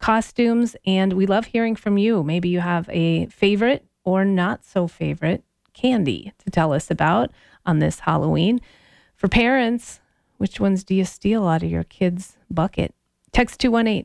costumes, and we love hearing from you. Maybe you have a favorite or not so favorite candy to tell us about on this Halloween. For parents, which ones do you steal out of your kids' bucket? Text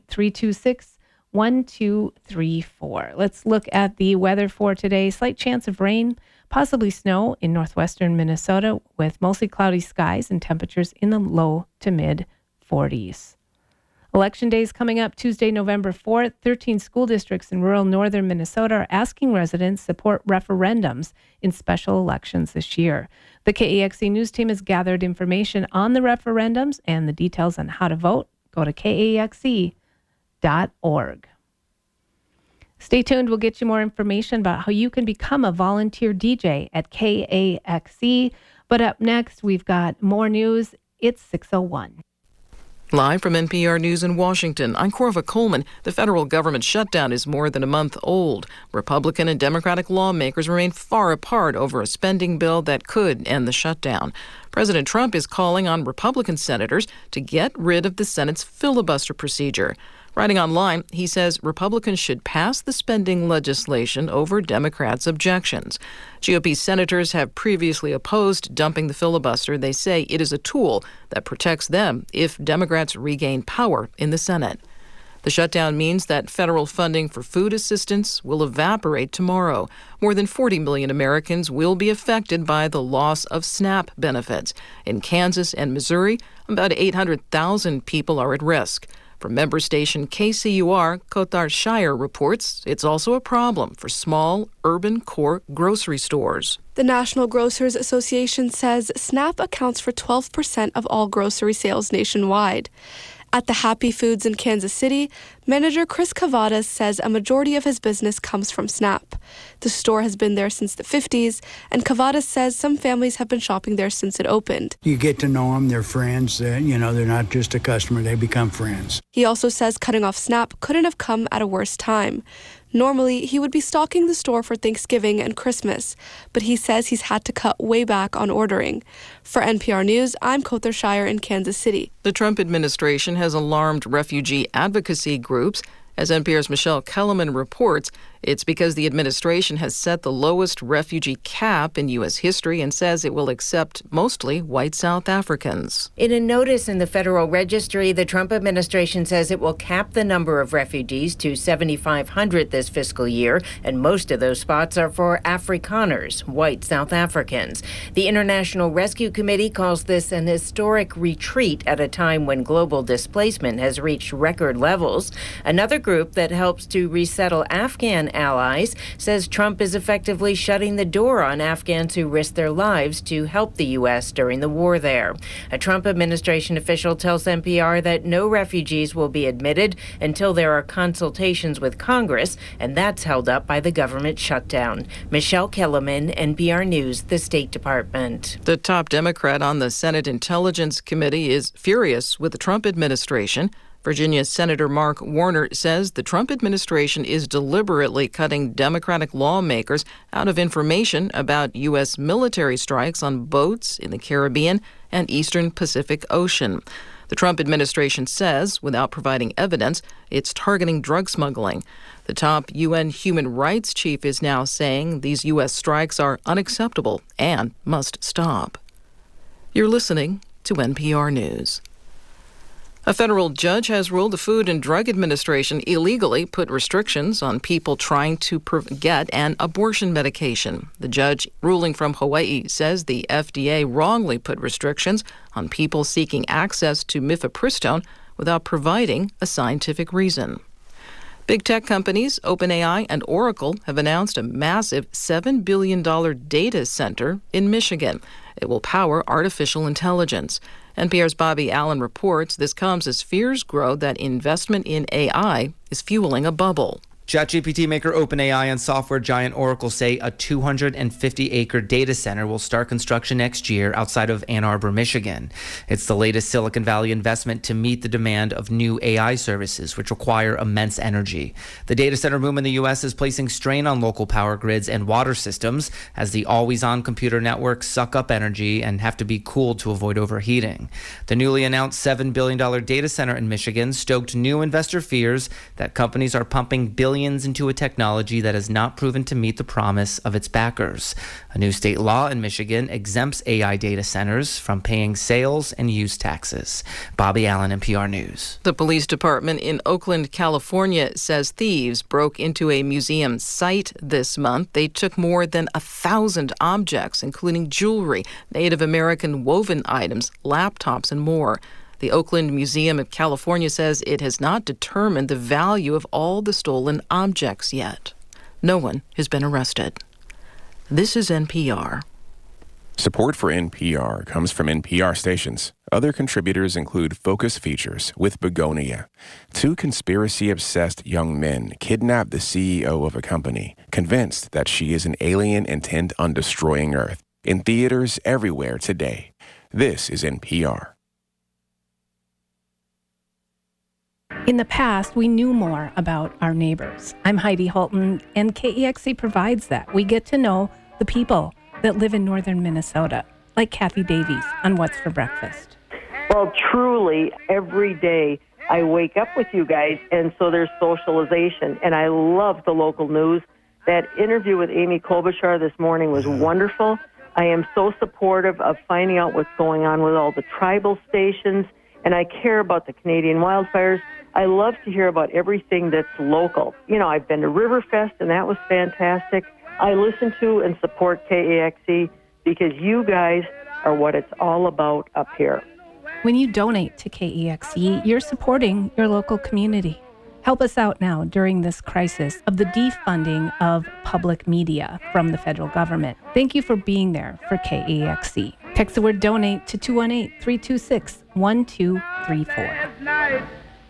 218-326-1234. Let's look at the weather for today. Slight chance of rain, possibly snow in northwestern Minnesota with mostly cloudy skies and temperatures in the low to mid 40s. Election day is coming up Tuesday, November 4th. 13 school districts in rural northern Minnesota are asking residents to support referendums in special elections this year. The KAXE news team has gathered information on the referendums and the details on how to vote. Go to kaxe.org. Stay tuned. We'll get you more information about how you can become a volunteer DJ at KAXE. But up next, we've got more news. It's 6:01. Live from NPR News in Washington, I'm Corva Coleman. The federal government shutdown is more than a month old. Republican and Democratic lawmakers remain far apart over a spending bill that could end the shutdown. President Trump is calling on Republican senators to get rid of the Senate's filibuster procedure. Writing online, he says Republicans should pass the spending legislation over Democrats' objections. GOP senators have previously opposed dumping the filibuster. They say it is a tool that protects them if Democrats regain power in the Senate. The shutdown means that federal funding for food assistance will evaporate tomorrow. More than 40 million Americans will be affected by the loss of SNAP benefits. In Kansas and Missouri, about 800,000 people are at risk. From member station KCUR, Kotar Shire reports it's also a problem for small, urban core grocery stores. The National Grocers Association says SNAP accounts for 12% of all grocery sales nationwide. At the Happy Foods in Kansas City, manager Chris Cavadas says a majority of his business comes from SNAP. The store has been there since the 50s, and Cavadas says some families have been shopping there since it opened. You get to know them, they're friends, they're not just a customer, they become friends. He also says cutting off SNAP couldn't have come at a worse time. Normally, he would be stocking the store for Thanksgiving and Christmas, but he says he's had to cut way back on ordering. For NPR News, I'm Kotar Shire in Kansas City. The Trump administration has alarmed refugee advocacy groups. As NPR's Michelle Kellerman reports, it's because the administration has set the lowest refugee cap in U.S. history and says it will accept mostly white South Africans. In a notice in the Federal Registry, the Trump administration says it will cap the number of refugees to 7,500 this fiscal year, and most of those spots are for Afrikaners, white South Africans. The International Rescue Committee calls this an historic retreat at a time when global displacement has reached record levels. Another group that helps to resettle Afghan allies says Trump is effectively shutting the door on Afghans who risk their lives to help the U.S. during the war there. A Trump administration official tells NPR that no refugees will be admitted until there are consultations with Congress, and that's held up by the government shutdown. Michelle Kellerman, NPR News, the State Department. The top Democrat on the Senate Intelligence Committee is furious with the Trump administration. Virginia Senator Mark Warner says the Trump administration is deliberately cutting Democratic lawmakers out of information about U.S. military strikes on boats in the Caribbean and Eastern Pacific Ocean. The Trump administration says, without providing evidence, it's targeting drug smuggling. The top UN human rights chief is now saying these U.S. strikes are unacceptable and must stop. You're listening to NPR News. A federal judge has ruled the Food and Drug Administration illegally put restrictions on people trying to get an abortion medication. The judge, ruling from Hawaii, says the FDA wrongly put restrictions on people seeking access to mifepristone without providing a scientific reason. Big tech companies OpenAI and Oracle have announced a massive $7 billion data center in Michigan. It will power artificial intelligence. NPR's Bobby Allen reports this comes as fears grow that investment in AI is fueling a bubble. ChatGPT maker OpenAI and software giant Oracle say a 250-acre data center will start construction next year outside of Ann Arbor, Michigan. It's the latest Silicon Valley investment to meet the demand of new AI services, which require immense energy. The data center boom in the U.S. is placing strain on local power grids and water systems as the always-on computer networks suck up energy and have to be cooled to avoid overheating. The newly announced $7 billion data center in Michigan stoked new investor fears that companies are pumping billions into a technology that has not proven to meet the promise of its backers. A new state law in Michigan exempts AI data centers from paying sales and use taxes. Bobby Allen, NPR News. The police department in Oakland, California says thieves broke into a museum site this month. They took more than 1,000 objects, including jewelry, Native American woven items, laptops, and more. The Oakland Museum of California says it has not determined the value of all the stolen objects yet. No one has been arrested. This is NPR. Support for NPR comes from NPR stations. Other contributors include Focus Features with Begonia. Two conspiracy-obsessed young men kidnap the CEO of a company, convinced that she is an alien intent on destroying Earth. In theaters everywhere today. This is NPR. In the past, we knew more about our neighbors. I'm Heidi Holton, and KEXC provides that. We get to know the people that live in northern Minnesota, like Kathy Davies on What's for Breakfast. Well, truly, every day I wake up with you guys, and so there's socialization, and I love the local news. That interview with Amy Klobuchar this morning was wonderful. I am so supportive of finding out what's going on with all the tribal stations, and I care about the Canadian wildfires. I love to hear about everything that's local. You know, I've been to Riverfest, and that was fantastic. I listen to and support KEXC because you guys are what it's all about up here. When you donate to KEXC, you're supporting your local community. Help us out now during this crisis of the defunding of public media from the federal government. Thank you for being there for KEXC. Text the word donate to 218-326-1234.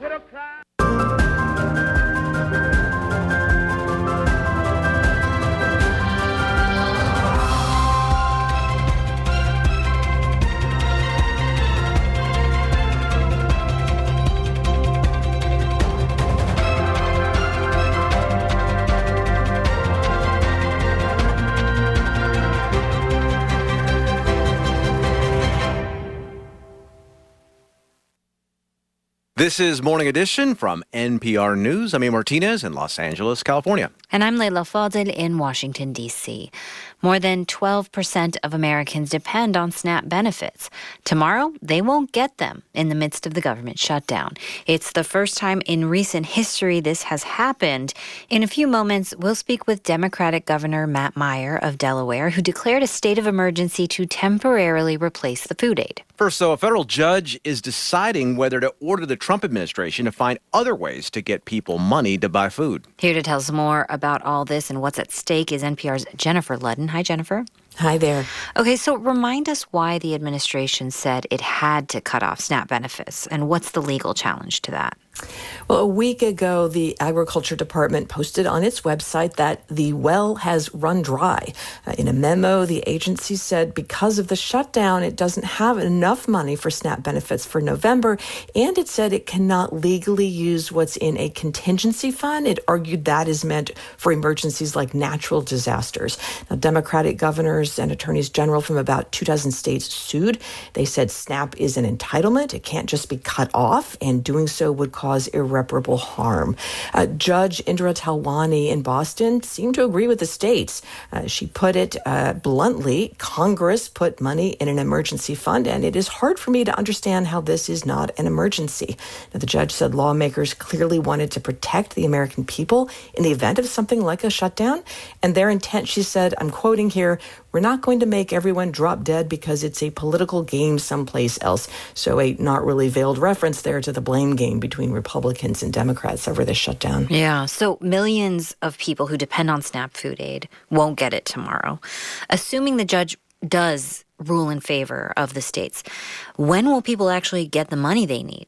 This is Morning Edition from NPR News. I'm Ian Martinez in Los Angeles, California. And I'm Leila Fadel in Washington, D.C. More than 12% of Americans depend on SNAP benefits. Tomorrow, they won't get them in the midst of the government shutdown. It's the first time in recent history this has happened. In a few moments, we'll speak with Democratic Governor Matt Meyer of Delaware, who declared a state of emergency to temporarily replace the food aid. First, though, a federal judge is deciding whether to order the Trump administration to find other ways to get people money to buy food. Here to tell us more about all this and what's at stake is NPR's Jennifer Ludden. Hi, Jennifer. Hi there. Okay, so remind us why the administration said it had to cut off SNAP benefits, and what's the legal challenge to that? Well, a week ago, the Agriculture Department posted on its website that the well has run dry. In a memo, the agency said because of the shutdown, it doesn't have enough money for SNAP benefits for November, and it said it cannot legally use what's in a contingency fund. It argued that is meant for emergencies like natural disasters. Now, Democratic governors and attorneys general from about 24 states sued. They said SNAP is an entitlement. It can't just be cut off, and doing so would cause irreparable harm. Judge Indra Talwani in Boston seemed to agree with the states. She put it bluntly, Congress put money in an emergency fund, and it is hard for me to understand how this is not an emergency. Now, the judge said lawmakers clearly wanted to protect the American people in the event of something like a shutdown, and their intent, she said, I'm quoting here, we're not going to make everyone drop dead because it's a political game someplace else. So a not really veiled reference there to the blame game between Republicans and Democrats over this shutdown. Yeah, so millions of people who depend on SNAP food aid won't get it tomorrow. Assuming the judge does rule in favor of the states, when will people actually get the money they need?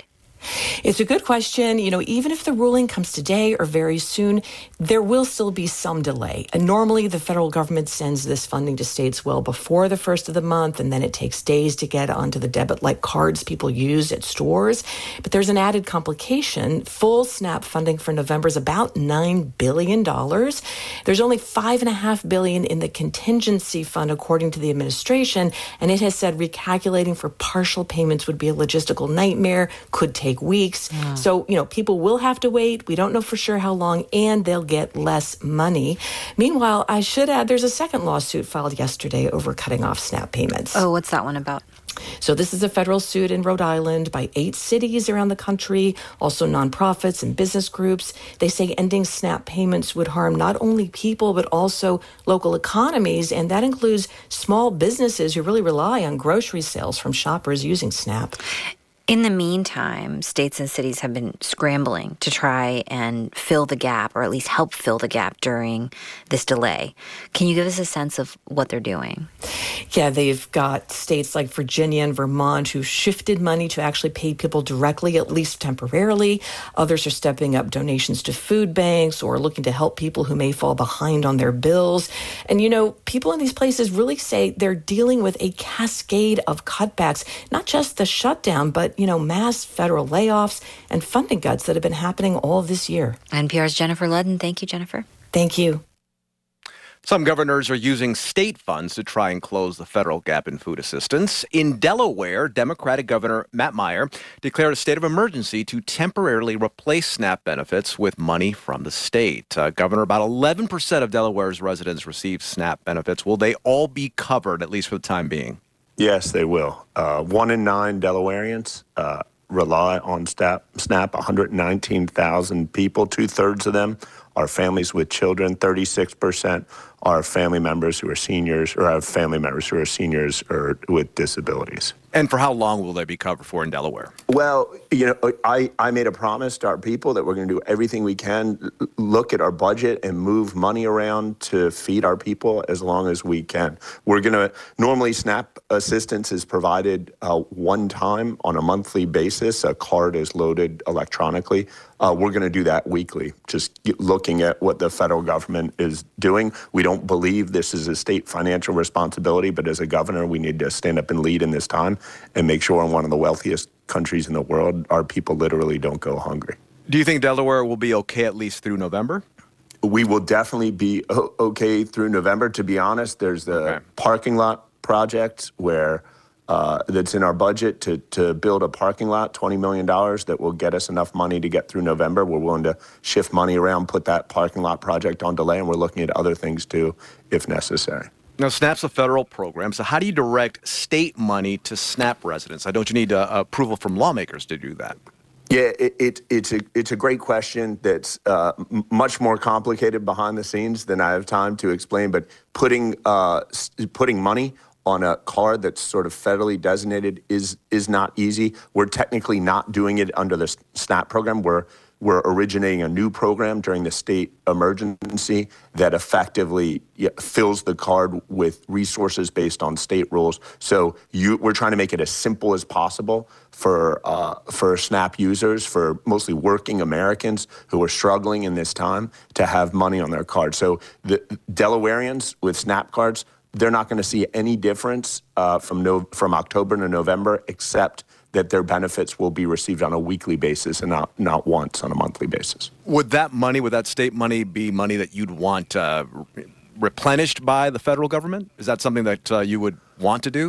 It's a good question. Even if the ruling comes today or very soon, there will still be some delay. And normally the federal government sends this funding to states well before the first of the month, and then it takes days to get onto the debit-like cards people use at stores. But there's an added complication. Full SNAP funding for November is about $9 billion. There's only $5.5 billion in the contingency fund, according to the administration, and it has said recalculating for partial payments would be a logistical nightmare, could take weeks. Yeah. So, people will have to wait. We don't know for sure how long, and they'll get less money. Meanwhile, I should add, there's a second lawsuit filed yesterday over cutting off SNAP payments. Oh, what's that one about? So this is a federal suit in Rhode Island by 8 cities around the country, also nonprofits and business groups. They say ending SNAP payments would harm not only people, but also local economies, and that includes small businesses who really rely on grocery sales from shoppers using SNAP. In the meantime, states and cities have been scrambling to try and fill the gap, or at least help fill the gap during this delay. Can you give us a sense of what they're doing? Yeah, they've got states like Virginia and Vermont who shifted money to actually pay people directly, at least temporarily. Others are stepping up donations to food banks or looking to help people who may fall behind on their bills. And, people in these places really say they're dealing with a cascade of cutbacks, not just the shutdown, but mass federal layoffs and funding cuts that have been happening all this year. NPR's Jennifer Ludden. Thank you, Jennifer. Thank you. Some governors are using state funds to try and close the federal gap in food assistance. In Delaware, Democratic Governor Matt Meyer declared a state of emergency to temporarily replace SNAP benefits with money from the state. Governor, about 11% of Delaware's residents receive SNAP benefits. Will they all be covered, at least for the time being? Yes, they will. 1 in 9 Delawareans rely on SNAP, 119,000 people. 2/3 of them are families with children. 36% are family members who are seniors or have family members who are seniors or with disabilities. And for how long will they be covered for in Delaware? Well, I made a promise to our people that we're going to do everything we can, look at our budget and move money around to feed our people as long as we can. We're going to, normally SNAP assistance is provided one time on a monthly basis. A card is loaded electronically. We're going to do that weekly, just looking at what the federal government is doing. We don't believe this is a state financial responsibility, but as a governor, we need to stand up and lead in this time and make sure in one of the wealthiest countries in the world, our people literally don't go hungry. Do you think Delaware will be okay at least through November? We will definitely be okay through November. To be honest, there's the parking lot project where that's in our budget to build a parking lot, $20 million that will get us enough money to get through November. We're willing to shift money around, put that parking lot project on delay, and we're looking at other things too if necessary. Now, SNAP's a federal program, so how do you direct state money to SNAP residents? Don't you need approval from lawmakers to do that? Yeah, it's a great question that's much more complicated behind the scenes than I have time to explain, but putting money on a card that's sort of federally designated is not easy. We're technically not doing it under the SNAP program. We're originating a new program during the state emergency that effectively fills the card with resources based on state rules. So we're trying to make it as simple as possible for SNAP users, for mostly working Americans who are struggling in this time, to have money on their card. So the Delawareans with SNAP cards, they're not going to see any difference from October to November, except that their benefits will be received on a weekly basis and not once on a monthly basis. Would that state money be money that you'd want replenished by the federal government? Is that something that you would want to do?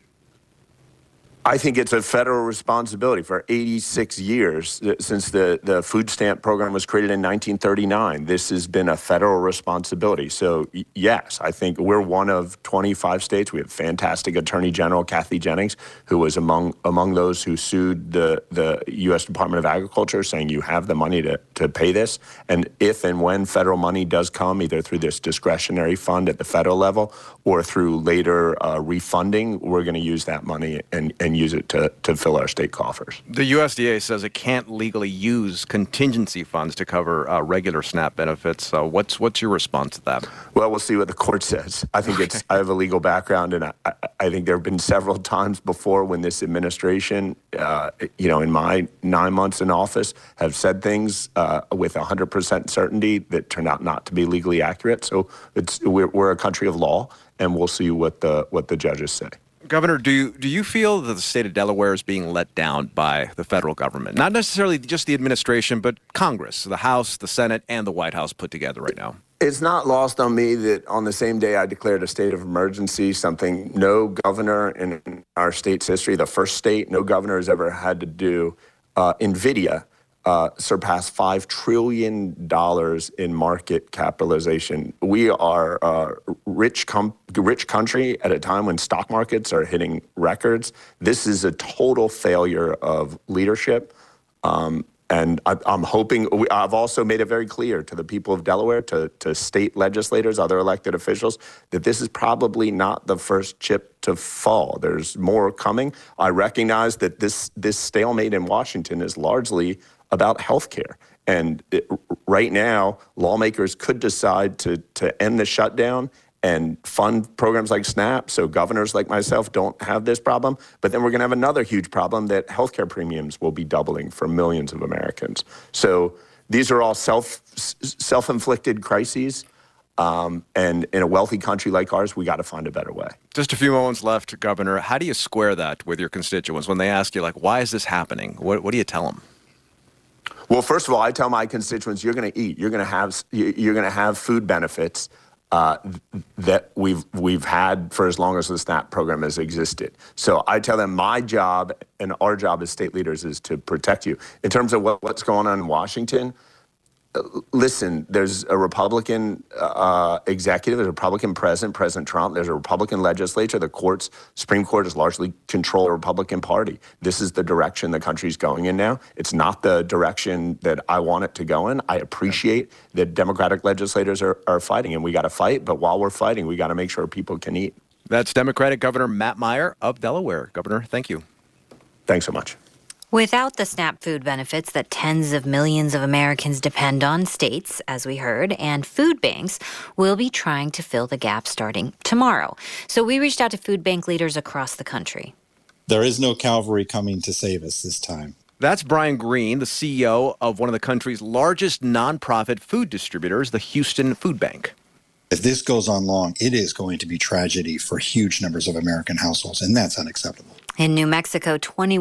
I think it's a federal responsibility. For 86 years, since the food stamp program was created in 1939, this has been a federal responsibility. So yes, I think we're one of 25 states. We have fantastic Attorney General Kathy Jennings, who was among those who sued the U.S. Department of Agriculture, saying you have the money to pay this. And if and when federal money does come, either through this discretionary fund at the federal level or through later refunding, we're going to use that money and can use it to fill our state coffers. The USDA says it can't legally use contingency funds to cover regular SNAP benefits. What's your response to that? Well, we'll see what the court says. I think I have a legal background, and I think there have been several times before when this administration, in my 9 months in office, have said things with 100% certainty that turned out not to be legally accurate. So we're a country of law, and we'll see what the judges say. Governor, do you feel that the state of Delaware is being let down by the federal government? Not necessarily just the administration, but Congress, the House, the Senate, and the White House put together right now. It's not lost on me that on the same day I declared a state of emergency, something no governor in our state's history, the first state, no governor has ever had to do, NVIDIA surpassed $5 trillion in market capitalization. We are a rich country at a time when stock markets are hitting records. This is a total failure of leadership. And I'm hoping, I've also made it very clear to the people of Delaware, to state legislators, other elected officials, that this is probably not the first chip to fall. There's more coming. I recognize that this stalemate in Washington is largely about health care. And right now, lawmakers could decide to end the shutdown and fund programs like SNAP so governors like myself don't have this problem. But then we're going to have another huge problem that healthcare premiums will be doubling for millions of Americans. So these are all self-inflicted crises. And in a wealthy country like ours, we got to find a better way. Just a few moments left, Governor. How do you square that with your constituents when they ask you, like, why is this happening? What do you tell them? Well, first of all, I tell my constituents, you're going to eat. You're going to have food benefits that we've had for as long as the SNAP program has existed. So I tell them my job and our job as state leaders is to protect you. In terms of what's going on in Washington, listen, there's a Republican executive, there's a Republican President Trump, there's a Republican legislature, the courts, Supreme Court is largely control the Republican Party. This is the direction the country's going in now. It's not the direction that I want it to go in. I appreciate that Democratic legislators are fighting, and we got to fight, but while we're fighting, we got to make sure people can eat. That's Democratic Governor Matt Meyer of Delaware. Governor, thank you. Thanks so much. Without the SNAP food benefits that tens of millions of Americans depend on, states, as we heard, and food banks will be trying to fill the gap starting tomorrow. So we reached out to food bank leaders across the country. There is no cavalry coming to save us this time. That's Brian Green, the CEO of one of the country's largest nonprofit food distributors, the Houston Food Bank. If this goes on long, it is going to be tragedy for huge numbers of American households, and that's unacceptable. In New Mexico,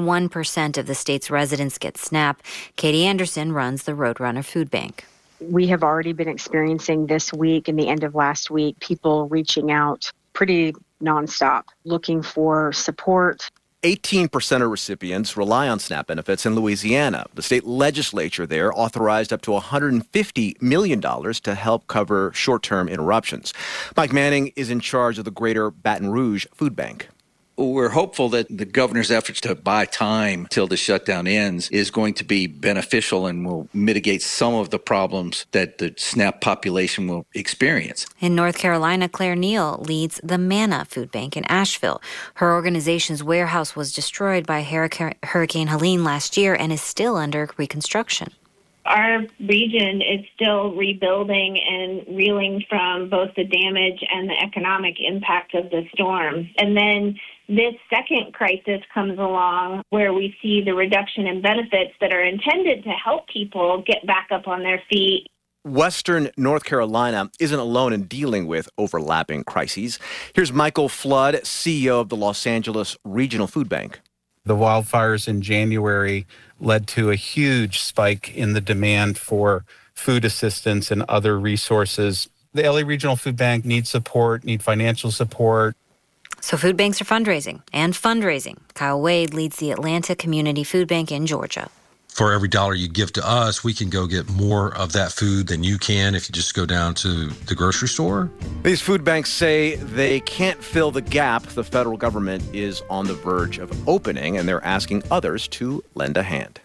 21% of the state's residents get SNAP. Katie Anderson runs the Roadrunner Food Bank. We have already been experiencing this week and the end of last week, people reaching out pretty nonstop, looking for support. 18% of recipients rely on SNAP benefits in Louisiana. The state legislature there authorized up to $150 million to help cover short-term interruptions. Mike Manning is in charge of the Greater Baton Rouge Food Bank. We're hopeful that the governor's efforts to buy time till the shutdown ends is going to be beneficial and will mitigate some of the problems that the SNAP population will experience. In North Carolina, Claire Neal leads the Manna Food Bank in Asheville. Her organization's warehouse was destroyed by Hurricane Helene last year and is still under reconstruction. Our region is still rebuilding and reeling from both the damage and the economic impact of the storm. And then this second crisis comes along where we see the reduction in benefits that are intended to help people get back up on their feet. Western North Carolina isn't alone in dealing with overlapping crises. Here's Michael Flood, CEO of the Los Angeles Regional Food Bank. The wildfires in January led to a huge spike in the demand for food assistance and other resources. The LA Regional Food Bank needs support, need financial support. So food banks are fundraising and fundraising. Kyle Wade leads the Atlanta Community Food Bank in Georgia. For every dollar you give to us, we can go get more of that food than you can if you just go down to the grocery store. These food banks say they can't fill the gap the federal government is on the verge of opening, and they're asking others to lend a hand.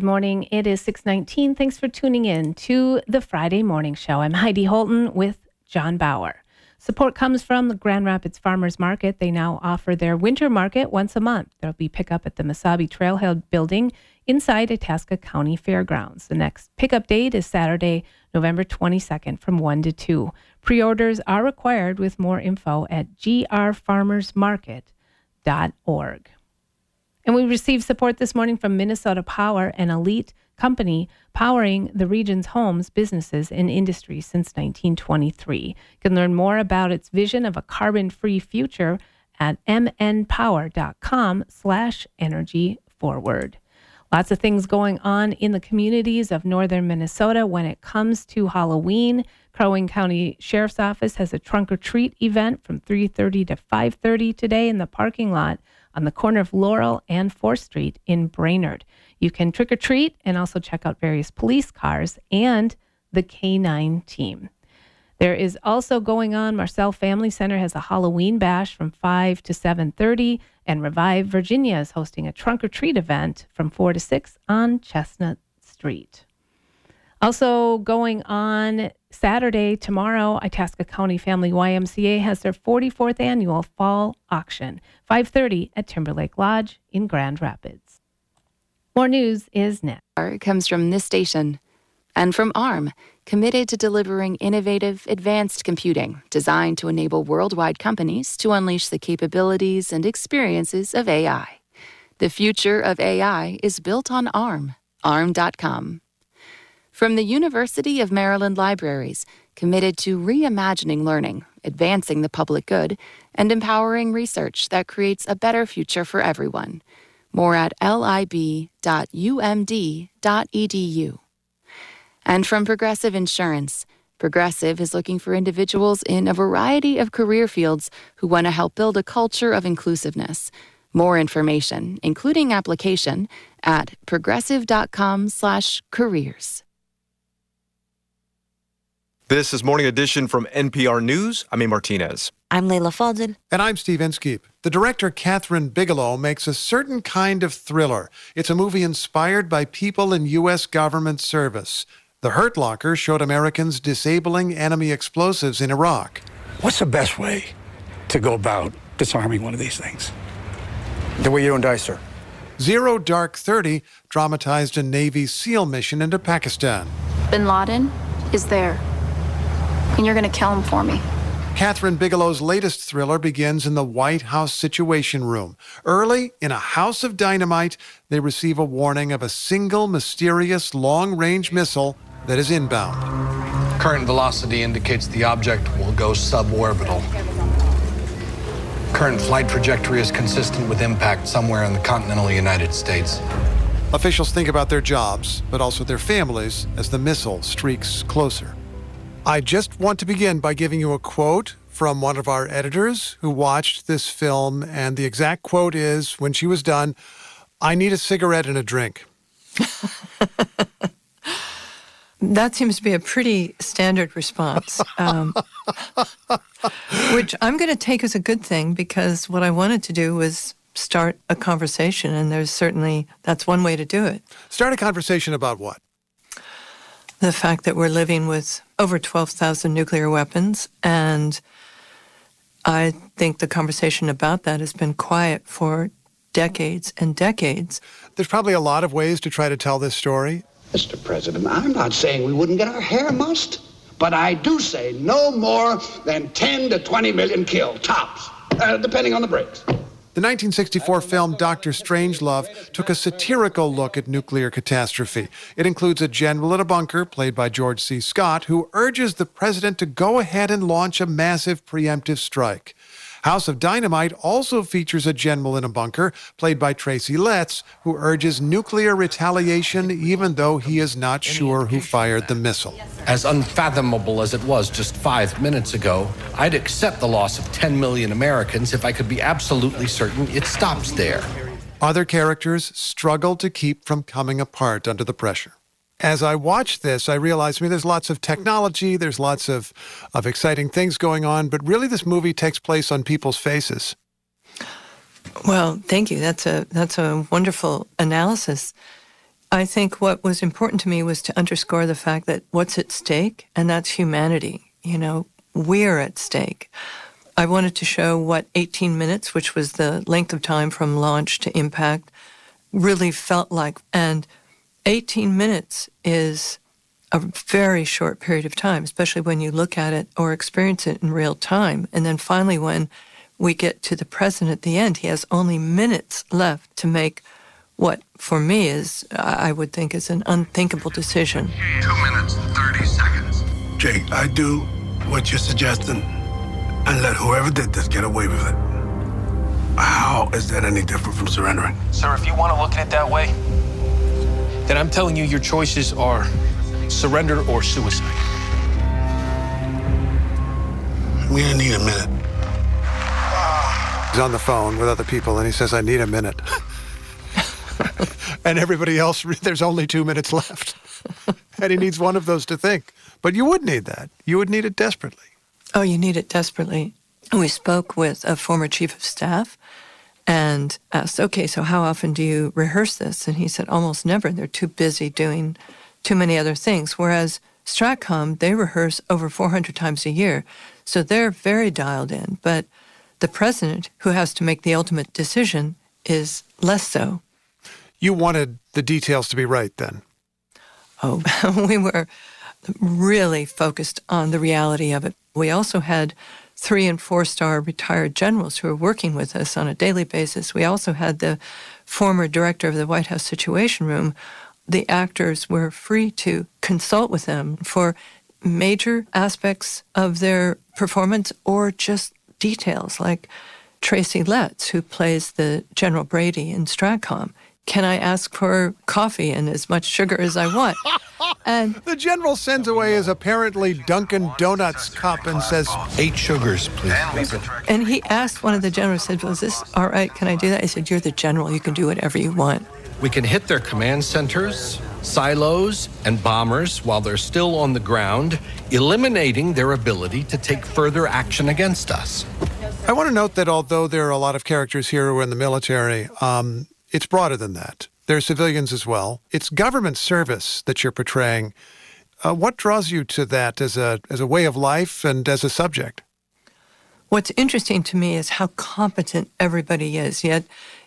Good morning. It is 6:19. Thanks for tuning in to the Friday Morning Show. I'm Heidi Holton with John Bauer. Support comes from the Grand Rapids Farmers Market. They now offer their winter market once a month. There'll be pickup at the Mesabi Trailhead building inside Itasca County Fairgrounds. The next pickup date is Saturday, November 22nd from 1 to 2. Pre-orders are required with more info at grfarmersmarket.org. And we received support this morning from Minnesota Power, an elite company powering the region's homes, businesses, and industries since 1923. You can learn more about its vision of a carbon-free future at mnpower.com/energyforward. Lots of things going on in the communities of northern Minnesota when it comes to Halloween. Crow Wing County Sheriff's Office has a trunk or treat event from 3:30 to 5:30 today in the parking lot on the corner of Laurel and 4th Street in Brainerd. You can trick or treat and also check out various police cars and the K-9 team. There is also going on, Marcel Family Center has a Halloween bash from 5 to 7:30, and Revive Virginia is hosting a trunk or treat event from 4 to 6 on Chestnut Street. Also going on Saturday, tomorrow, Itasca County Family YMCA has their 44th annual fall auction, 5:30 at Timberlake Lodge in Grand Rapids. More news is next. It comes from this station and from ARM, committed to delivering innovative, advanced computing designed to enable worldwide companies to unleash the capabilities and experiences of AI. The future of AI is built on ARM, ARM.com. From the University of Maryland Libraries, committed to reimagining learning, advancing the public good, and empowering research that creates a better future for everyone. More at lib.umd.edu. And from Progressive Insurance, Progressive is looking for individuals in a variety of career fields who want to help build a culture of inclusiveness. More information, including application, at progressive.com/careers. This is Morning Edition from NPR News. I'm A. Martinez. I'm Leila Fadel. And I'm Steve Inskeep. The director Catherine Bigelow makes a certain kind of thriller. It's a movie inspired by people in U.S. government service. The Hurt Locker showed Americans disabling enemy explosives in Iraq. What's the best way to go about disarming one of these things? The way you don't die, sir. Zero Dark 30 dramatized a Navy SEAL mission into Pakistan. Bin Laden is there, and you're going to kill him for me. Catherine Bigelow's latest thriller begins in the White House Situation Room. Early, in a house of dynamite, they receive a warning of a single mysterious long-range missile that is inbound. Current velocity indicates the object will go suborbital. Current flight trajectory is consistent with impact somewhere in the continental United States. Officials think about their jobs, but also their families as the missile streaks closer. I just want to begin by giving you a quote from one of our editors who watched this film, and the exact quote is, when she was done, "I need a cigarette and a drink." That seems to be a pretty standard response, which I'm going to take as a good thing, because what I wanted to do was start a conversation, and that's one way to do it. Start a conversation about what? The fact that we're living with over 12,000 nuclear weapons, and I think the conversation about that has been quiet for decades and decades. There's probably a lot of ways to try to tell this story. Mr. President, I'm not saying we wouldn't get our hair mussed, but I do say no more than 10 to 20 million killed, tops, depending on the breaks. The 1964 film Dr. Strangelove took a satirical look at nuclear catastrophe. It includes a general in a bunker, played by George C. Scott, who urges the president to go ahead and launch a massive preemptive strike. House of Dynamite also features a general in a bunker, played by Tracy Letts, who urges nuclear retaliation even though he is not sure who fired the missile. As unfathomable as it was just 5 minutes ago, I'd accept the loss of 10 million Americans if I could be absolutely certain it stops there. Other characters struggle to keep from coming apart under the pressure. As I watched this, I realized, there's lots of technology, there's lots of exciting things going on, but really this movie takes place on people's faces. Well, thank you. That's a wonderful analysis. I think what was important to me was to underscore the fact that what's at stake, and that's humanity. You know, we're at stake. I wanted to show what 18 minutes, which was the length of time from launch to impact, really felt like. And 18 minutes is a very short period of time, especially when you look at it or experience it in real time. And then finally, when we get to the president at the end, he has only minutes left to make what, for me, is, I would think, is an unthinkable decision. 2 minutes, 30 seconds. Jake, I do what you're suggesting and let whoever did this get away with it. How is that any different from surrendering? Sir, if you want to look at it that way, then I'm telling you your choices are surrender or suicide. We only need a minute. He's on the phone with other people, and he says, I need a minute. And everybody else, there's only 2 minutes left. And he needs one of those to think. But you would need that. You would need it desperately. Oh, you need it desperately. We spoke with a former chief of staff and asked, okay, so how often do you rehearse this? And he said, almost never. They're too busy doing too many other things. Whereas Stratcom, they rehearse over 400 times a year. So they're very dialed in. But the president, who has to make the ultimate decision, is less so. You wanted the details to be right then. Oh, we were really focused on the reality of it. We also had 3- and 4-star retired generals who were working with us on a daily basis. We also had the former director of the White House Situation Room. The actors were free to consult with them for major aspects of their performance or just details, like Tracy Letts, who plays the General Brady in Stratcom. Can I ask for coffee and as much sugar as I want? And the general sends away his apparently Dunkin' Donuts cup and says, 8 sugars, please. And he asked one of the generals, said, well, is this all right? Can I do that? I said, you're the general. You can do whatever you want. We can hit their command centers, silos, and bombers while they're still on the ground, eliminating their ability to take further action against us. I want to note that although there are a lot of characters here who are in the military, it's broader than that. There are civilians as well. It's government service that you're portraying. What draws you to that as a way of life and as a subject? What's interesting to me is how competent everybody is, yet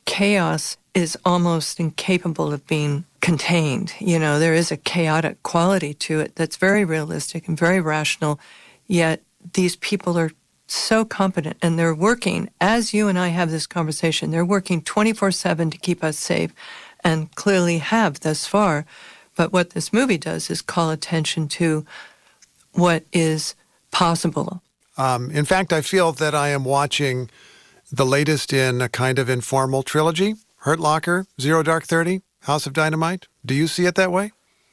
chaos is almost incapable of being contained. You know, there is a chaotic quality to it that's very realistic and very rational, yet these people are so competent, and they're working, as you and I have this conversation, they're working 24/7 to keep us safe, and clearly have thus far. But what this movie does is call attention to what is possible. In fact, I feel that I am watching the latest in a kind of informal trilogy, Hurt Locker, Zero Dark 30, House of Dynamite. Do you see it that way?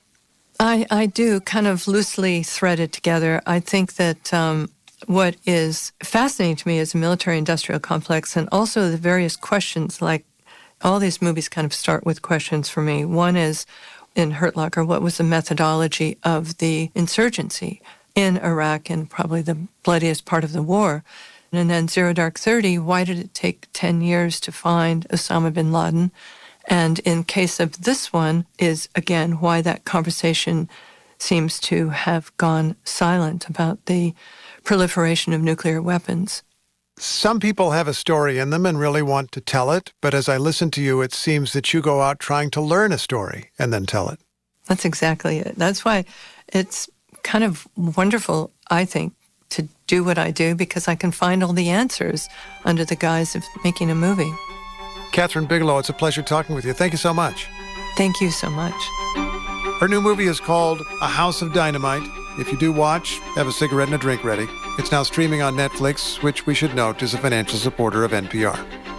I do, kind of loosely threaded together. I think that what is fascinating to me is the military-industrial complex, and also the various questions, like all these movies kind of start with questions for me. One is, in Hurt Locker, what was the methodology of the insurgency in Iraq and probably the bloodiest part of the war? And then Zero Dark 30, why did it take 10 years to find Osama bin Laden? And in case of this one is, again, why that conversation seems to have gone silent about the proliferation of nuclear weapons. Some people have a story in them and really want to tell it, but as I listen to you, it seems that you go out trying to learn a story and then tell it. That's exactly it. That's why it's kind of wonderful, I think, to do what I do, because I can find all the answers under the guise of making a movie. Kathryn Bigelow, it's a pleasure talking with you. Thank you so much. Thank you so much. Her new movie is called A House of Dynamite. If you do watch, have a cigarette and a drink ready. It's now streaming on Netflix, which we should note is a financial supporter of NPR.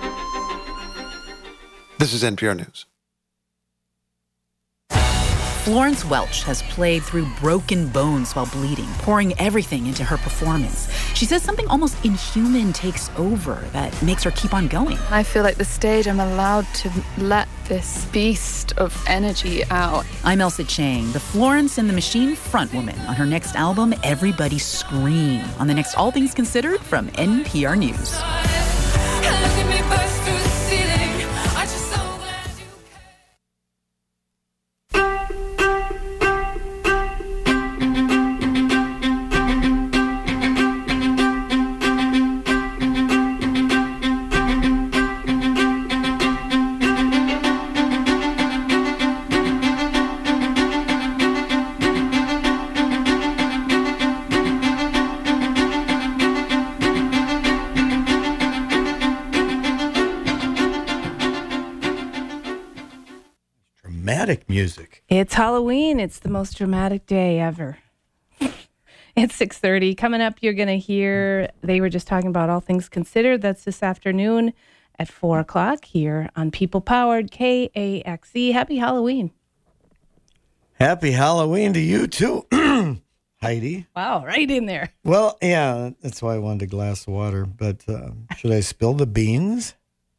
This is NPR News. Florence Welch has played through broken bones while bleeding, pouring everything into her performance. She says something almost inhuman takes over that makes her keep on going. I feel like the stage, I'm allowed to let this beast of energy out. I'm Elsa Chang, the Florence and the Machine frontwoman on her next album, Everybody Scream, on the next All Things Considered from NPR News. dramatic music. It's Halloween. It's the most dramatic day ever. It's 6:30. Coming up, you're going to hear, they were just talking about All Things Considered. That's this afternoon at 4 o'clock here on People Powered KAXE. Happy Halloween. Happy Halloween to you, too, Heidi. Wow, right in there. Well, yeah, that's why I wanted a glass of water. But should I spill the beans?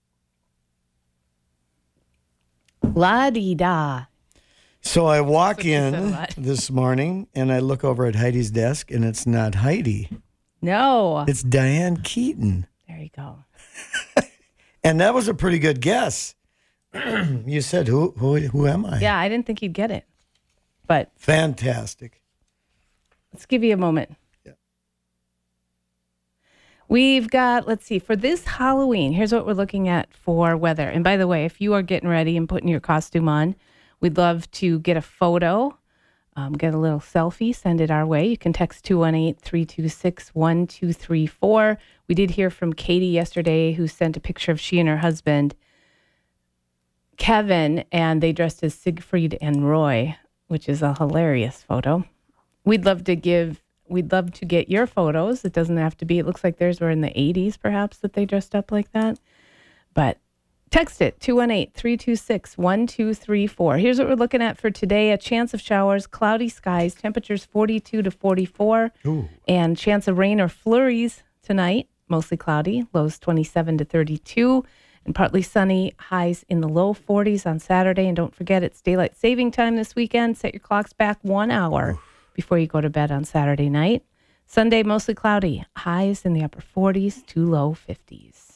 La-dee-da. So I walk in this morning, and I look over at Heidi's desk, and it's not Heidi. No. It's Diane Keaton. There you go. And that was a pretty good guess. You said, who am I? Yeah, I didn't think you'd get it. But fantastic. Let's give you a moment. Yeah. We've got, let's see, for this Halloween, here's what we're looking at for weather. And by the way, if you are getting ready and putting your costume on, we'd love to get a photo, get a little selfie, send it our way. You can text 218-326-1234. We did hear from Katie yesterday, who sent a picture of she and her husband, Kevin, and they dressed as Siegfried and Roy, which is a hilarious photo. We'd love to get your photos. It doesn't have to be, it looks like theirs were in the 80s, perhaps, that they dressed up like that. But text it, 218-326-1234. Here's what we're looking at for today. A chance of showers, cloudy skies, temperatures 42 to 44. Ooh. And chance of rain or flurries tonight, mostly cloudy, lows 27 to 32. And partly sunny, highs in the low 40s on Saturday. And don't forget, it's daylight saving time this weekend. Set your clocks back 1 hour before you go to bed on Saturday night. Sunday, mostly cloudy, highs in the upper 40s to low 50s.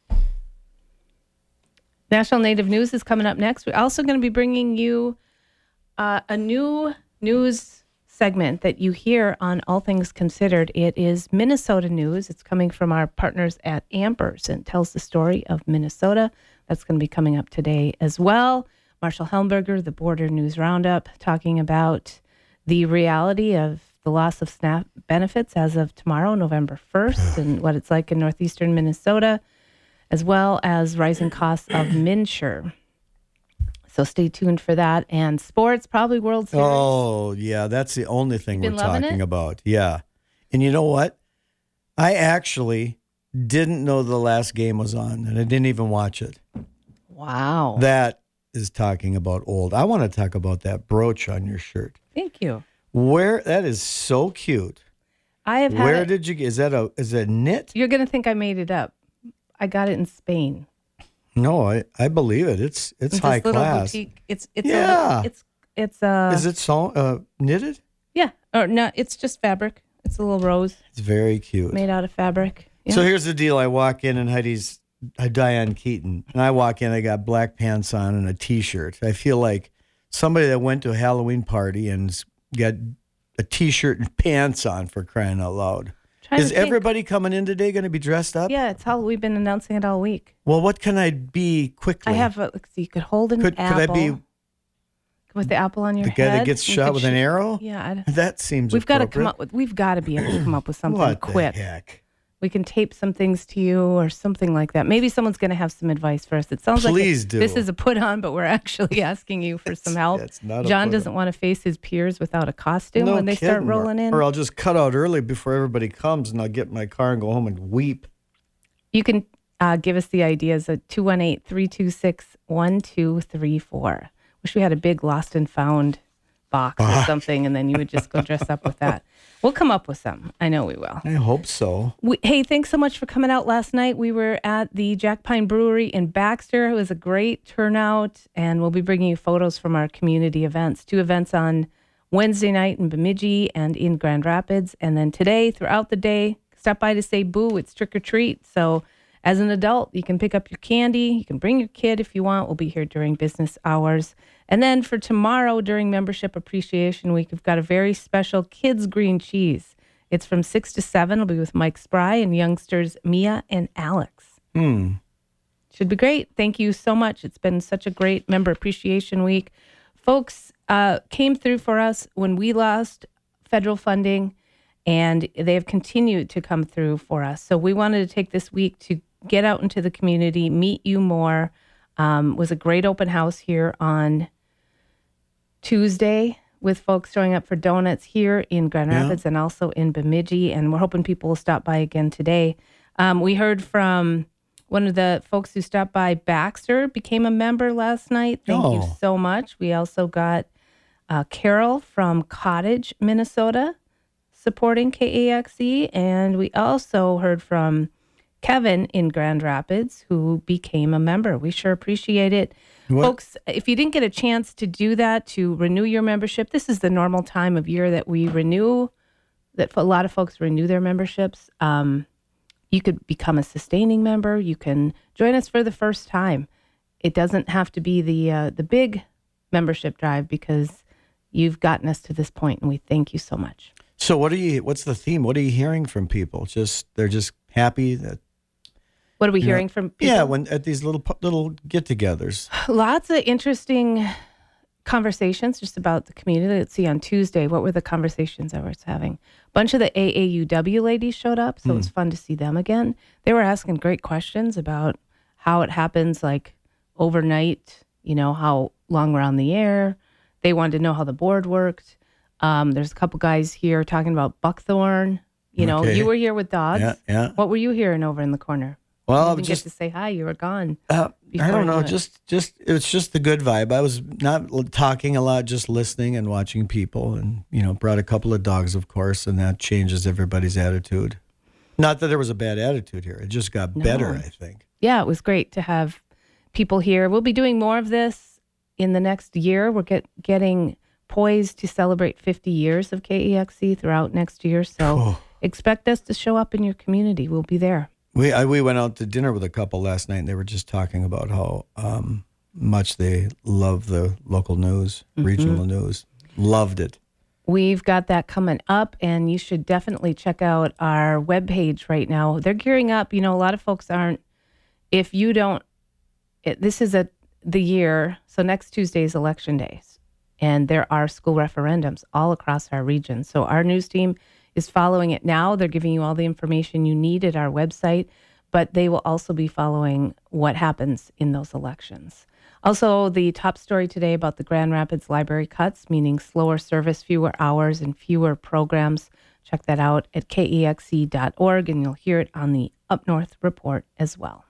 National Native News is coming up next. We're also going to be bringing you a new news segment that you hear on All Things Considered. It is Minnesota news. It's coming from our partners at Ampers and tells the story of Minnesota. That's going to be coming up today as well. Marshall Helmberger, the Border News Roundup, talking about the reality of the loss of SNAP benefits as of tomorrow, November 1st, and what it's like in northeastern Minnesota, as well as rising costs of MNsure. So stay tuned for that. And sports, probably World Series. Oh, yeah, that's the only thing we're talking about. Yeah. And you know what? I actually didn't know the last game was on, and I didn't even watch it. Wow. That is talking about old. I want to talk about that brooch on your shirt. Thank you. That is so cute. I have had Where did you get? Is that knit? You're going to think I made it up. I got it in Spain. No, I believe it. It's high class. Boutique. It's yeah. Is it knitted? Yeah. Or no, it's just fabric. It's a little rose. It's very cute. Made out of fabric. Yeah. So here's the deal. I walk in and Heidi's Diane Keaton. And I walk in, I got black pants on and a T-shirt. I feel like somebody that went to a Halloween party and got a T-shirt and pants on, for crying out loud. Is everybody coming in today going to be dressed up? Yeah, it's how we've been announcing it all week. Well, what can I be quickly? I have so you could hold an apple. Could I be with the apple on your head? The guy that gets shot with an arrow? Yeah, that seems. We've got to come up with. We've got to be able to come up with something what quick. The heck? We can tape some things to you or something like that. Maybe someone's going to have some advice for us. It sounds Please like do. This is a put on, but we're actually asking you for some help. John doesn't want to face his peers without a costume when they start rolling in. Or I'll just cut out early before everybody comes, and I'll get in my car and go home and weep. You can give us the ideas at 218-326-1234. Wish we had a big lost and found box or something, and then you would just go dress up with that. We'll come up with some. I know we will. I hope so. Hey, thanks so much for coming out last night. We were at the Jack Pine Brewery in Baxter. It was a great turnout, and we'll be bringing you photos from our community events. 2 events on Wednesday night in Bemidji and in Grand Rapids. And then today, throughout the day, stop by to say boo. It's trick or treat. So as an adult, you can pick up your candy. You can bring your kid if you want. We'll be here during business hours. And then for tomorrow, during Membership Appreciation Week, we've got a very special kids green cheese. It's from 6 to 7. It'll be with Mike Spry and youngsters Mia and Alex. Should be great. Thank you so much. It's been such a great Member Appreciation Week. Folks came through for us when we lost federal funding, and they have continued to come through for us. So we wanted to take this week to get out into the community, meet you more. Was a great open house here on Tuesday with folks showing up for donuts here in Grand Yeah. Rapids and also in Bemidji, and we're hoping people will stop by again today. We heard from one of the folks who stopped by. Baxter became a member last night. Thank you Oh. so much. We also got Carol from Cottage, Minnesota, supporting KAXE, and we also heard from Kevin in Grand Rapids, who became a member. We sure appreciate it. What? Folks, if you didn't get a chance to do that, to renew your membership, this is the normal time of year that we renew, that a lot of folks renew their memberships. You could become a sustaining member. You can join us for the first time. It doesn't have to be the big membership drive, because you've gotten us to this point, and we thank you so much. So what's the theme? What are you hearing from people? They're just happy that. What are we hearing from people? Yeah, when at these little get-togethers. Lots of interesting conversations just about the community. Let's see, on Tuesday, what were the conversations I was having? A bunch of the AAUW ladies showed up, so it was fun to see them again. They were asking great questions about how it happens, like overnight, how long we're on the air. They wanted to know how the board worked. There's a couple guys here talking about buckthorn. Okay. You were here with dogs. Yeah. What were you hearing over in the corner? Well, You didn't get to say hi. You were gone. I don't know. you went. It was just the good vibe. I was not talking a lot, just listening and watching people, and brought a couple of dogs, of course, and that changes everybody's attitude. Not that there was a bad attitude here; it just got better, I think. Yeah, it was great to have people here. We'll be doing more of this in the next year. We're getting poised to celebrate 50 years of KEXE throughout next year. So expect us to show up in your community. We'll be there. We went out to dinner with a couple last night, and they were just talking about how much they love the local news, regional news. Loved it. We've got that coming up, and you should definitely check out our webpage right now. They're gearing up. A lot of folks aren't. If you don't, this is the year. So next Tuesday is election days, and there are school referendums all across our region. So our news team is following it now. They're giving you all the information you need at our website, but they will also be following what happens in those elections. Also, the top story today about the Grand Rapids Library cuts, meaning slower service, fewer hours, and fewer programs. Check that out at kexe.org, and you'll hear it on the Up North Report as well.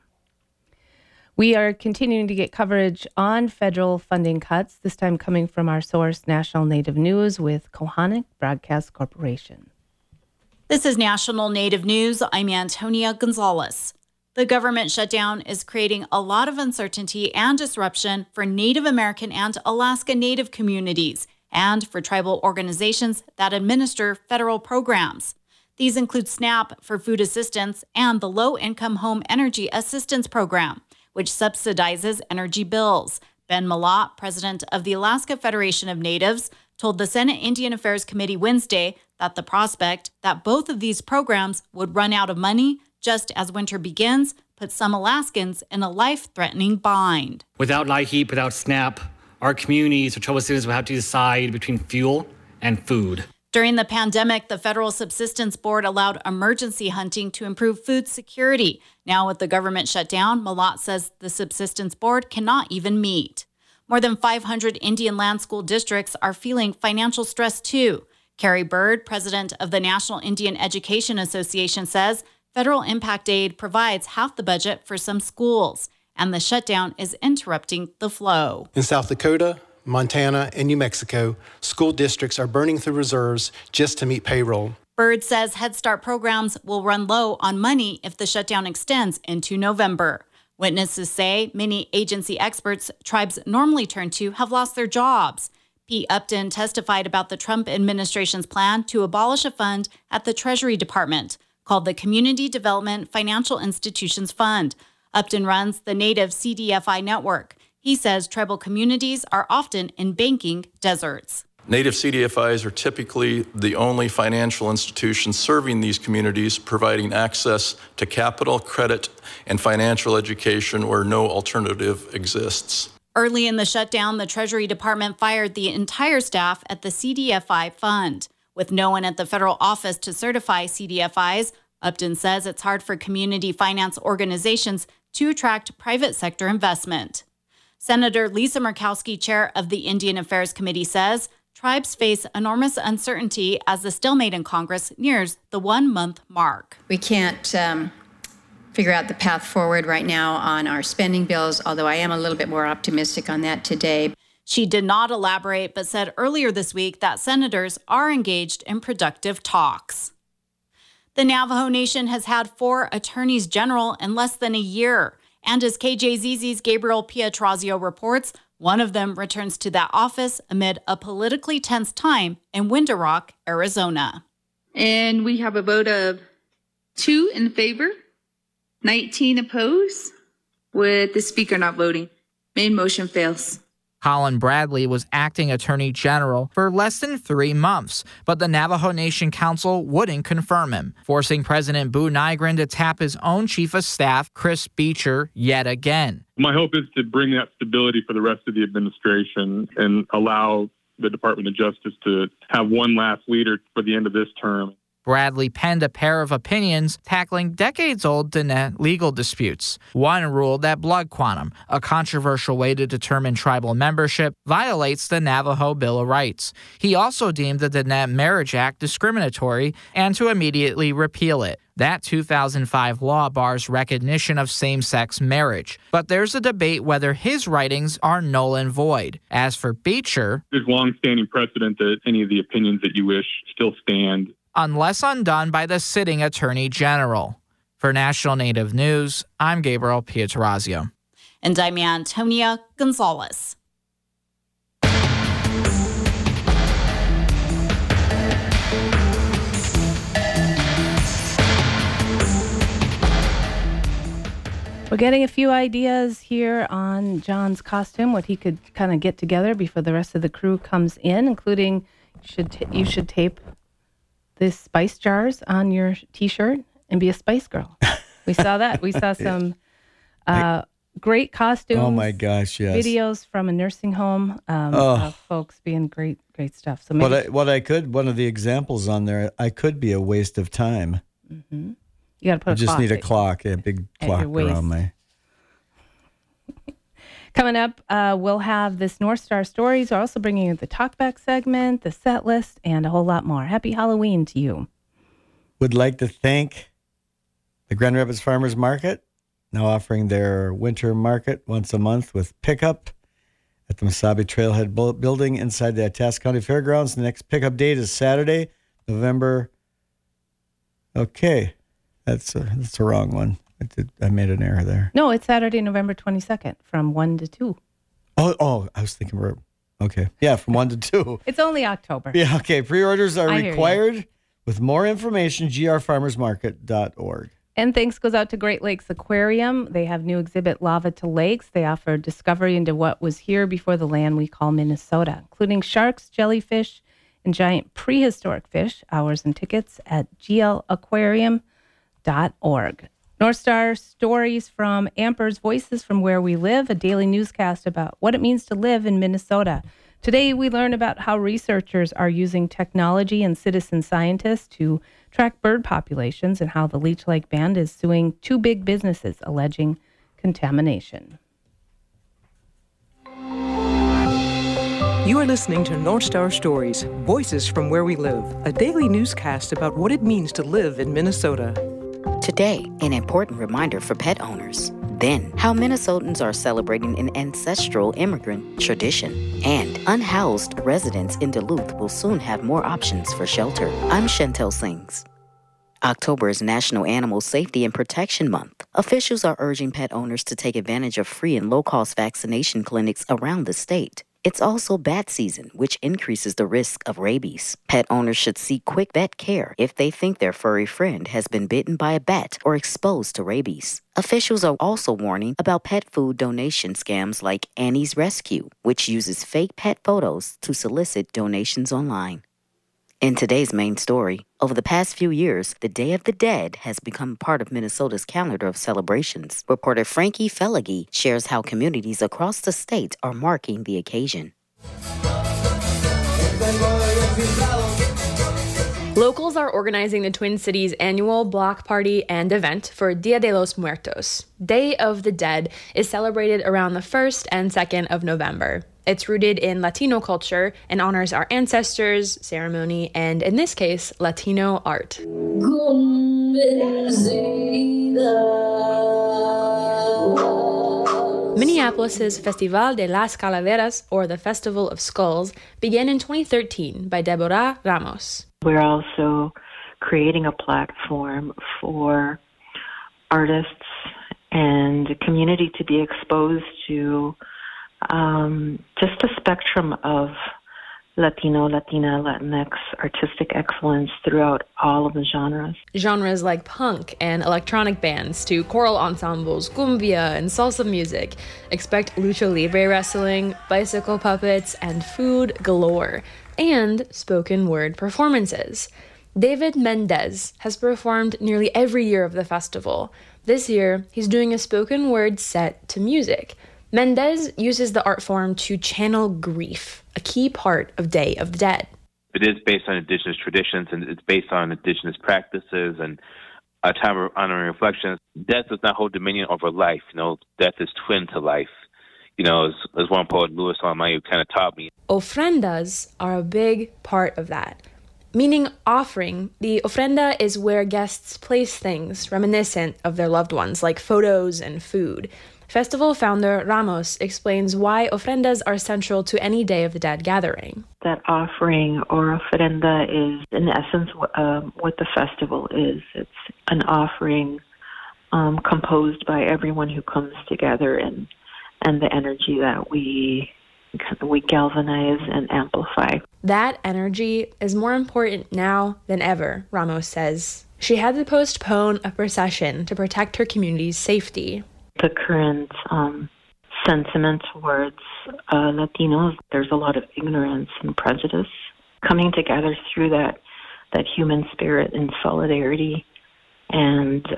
We are continuing to get coverage on federal funding cuts, this time coming from our source, National Native News, with Kohanik Broadcast Corporation. This is National Native News. I'm Antonia Gonzalez. The government shutdown is creating a lot of uncertainty and disruption for Native American and Alaska Native communities and for tribal organizations that administer federal programs. These include SNAP for food assistance and the Low-Income Home Energy Assistance Program, which subsidizes energy bills. Ben Malott, president of the Alaska Federation of Natives, told the Senate Indian Affairs Committee Wednesday that the prospect that both of these programs would run out of money just as winter begins puts some Alaskans in a life-threatening bind. Without LIHEAP, without SNAP, our communities or tribal citizens will have to decide between fuel and food. During the pandemic, the Federal Subsistence Board allowed emergency hunting to improve food security. Now with the government shut down, Malott says the Subsistence Board cannot even meet. More than 500 Indian land school districts are feeling financial stress too. Carrie Bird, president of the National Indian Education Association, says federal impact aid provides half the budget for some schools, and the shutdown is interrupting the flow. In South Dakota, Montana, and New Mexico, school districts are burning through reserves just to meet payroll. Bird says Head Start programs will run low on money if the shutdown extends into November. Witnesses say many agency experts tribes normally turn to have lost their jobs. Pete Upton testified about the Trump administration's plan to abolish a fund at the Treasury Department called the Community Development Financial Institutions Fund. Upton runs the Native CDFI network. He says tribal communities are often in banking deserts. Native CDFIs are typically the only financial institutions serving these communities, providing access to capital, credit, and financial education where no alternative exists. Early in the shutdown, the Treasury Department fired the entire staff at the CDFI fund. With no one at the federal office to certify CDFIs, Upton says it's hard for community finance organizations to attract private sector investment. Senator Lisa Murkowski, chair of the Indian Affairs Committee, says tribes face enormous uncertainty as the stalemate in Congress nears the 1-month mark. We can't figure out the path forward right now on our spending bills, although I am a little bit more optimistic on that today. She did not elaborate, but said earlier this week that senators are engaged in productive talks. The Navajo Nation has had 4 attorneys general in less than a year. And as KJZZ's Gabriel Pietrozio reports, one of them returns to that office amid a politically tense time in Window Rock, Arizona. And we have a vote of 2 in favor, 19 opposed, with the speaker not voting. Main motion fails. Colin Bradley was acting attorney general for less than 3 months, but the Navajo Nation Council wouldn't confirm him, forcing President Boo Nygren to tap his own chief of staff, Chris Beecher, yet again. My hope is to bring that stability for the rest of the administration and allow the Department of Justice to have one last leader for the end of this term. Bradley penned a pair of opinions tackling decades-old Diné legal disputes. One ruled that blood quantum, a controversial way to determine tribal membership, violates the Navajo Bill of Rights. He also deemed the Diné Marriage Act discriminatory and to immediately repeal it. That 2005 law bars recognition of same-sex marriage. But there's a debate whether his writings are null and void. As for Beecher, there's long-standing precedent that any of the opinions that you wish still stand, unless undone by the sitting Attorney General. For National Native News, I'm Gabriel Pietrozio. And I'm Antonia Gonzalez. We're getting a few ideas here on John's costume, what he could kind of get together before the rest of the crew comes in, including you should tape the spice jars on your T-shirt and be a Spice Girl. We saw that. We saw some great costumes. Oh my gosh, yes. Videos from a nursing home of folks being great stuff. So maybe one of the examples on there, I could be a waste of time. Mm-hmm. You got to put. I just need a clock, a big clock around my. Coming up, we'll have this North Star Stories. We're also bringing you the Talkback segment, the set list, and a whole lot more. Happy Halloween to you. Would like to thank the Grand Rapids Farmers Market, now offering their winter market once a month with pickup at the Mesabi Trailhead building inside the Itasca County Fairgrounds. The next pickup date is Saturday, November. Okay, that's a wrong one. I made an error there. No, it's Saturday, November 22nd from 1 to 2. Oh, I was thinking okay. Yeah, from 1 to 2. It's only October. Yeah, okay. Pre-orders are required. With more information, grfarmersmarket.org. And thanks goes out to Great Lakes Aquarium. They have new exhibit, Lava to Lakes. They offer discovery into what was here before the land we call Minnesota, including sharks, jellyfish, and giant prehistoric fish. Hours and tickets at glaquarium.org. North Star Stories from Amper's Voices from Where We Live, a daily newscast about what it means to live in Minnesota. Today, we learn about how researchers are using technology and citizen scientists to track bird populations and how the Leech Lake Band is suing 2 big businesses alleging contamination. You are listening to North Star Stories, Voices from Where We Live, a daily newscast about what it means to live in Minnesota. Today, an important reminder for pet owners. Then, how Minnesotans are celebrating an ancestral immigrant tradition. And unhoused residents in Duluth will soon have more options for shelter. I'm Chantel Sings. October is National Animal Safety and Protection Month. Officials are urging pet owners to take advantage of free and low-cost vaccination clinics around the state. It's also bat season, which increases the risk of rabies. Pet owners should seek quick vet care if they think their furry friend has been bitten by a bat or exposed to rabies. Officials are also warning about pet food donation scams like Annie's Rescue, which uses fake pet photos to solicit donations online. In today's main story, over the past few years, the Day of the Dead has become part of Minnesota's calendar of celebrations. Reporter Frankie Fellagy shares how communities across the state are marking the occasion. Locals are organizing the Twin Cities' annual block party and event for Dia de los Muertos. Day of the Dead is celebrated around the 1st and 2nd of November. It's rooted in Latino culture and honors our ancestors, ceremony, and in this case, Latino art. Minneapolis's Festival de las Calaveras, or the Festival of Skulls, began in 2013 by Deborah Ramos. We're also creating a platform for artists and the community to be exposed to just a spectrum of Latino, Latina, Latinx artistic excellence throughout all of the genres. Genres like punk and electronic bands to choral ensembles, cumbia, and salsa music. Expect lucha libre wrestling, bicycle puppets, and food galore, and spoken word performances. David Mendez has performed nearly every year of the festival. This year, he's doing a spoken word set to music. Mendez uses the art form to channel grief, a key part of Day of the Dead. It is based on indigenous traditions, and it's based on indigenous practices and a time of honor and reflection. Death does not hold dominion over life. Death is twin to life. As one poet, Louis Alamayo, kind of taught me. Ofrendas are a big part of that. Meaning offering. The ofrenda is where guests place things reminiscent of their loved ones, like photos and food. Festival founder Ramos explains why ofrendas are central to any Day of the Dead gathering. That offering or ofrenda is, in essence, what the festival is. It's an offering composed by everyone who comes together and the energy that we galvanize and amplify. That energy is more important now than ever, Ramos says. She had to postpone a procession to protect her community's safety. The current sentiment towards Latinos, there's a lot of ignorance and prejudice. Coming together through that human spirit and solidarity and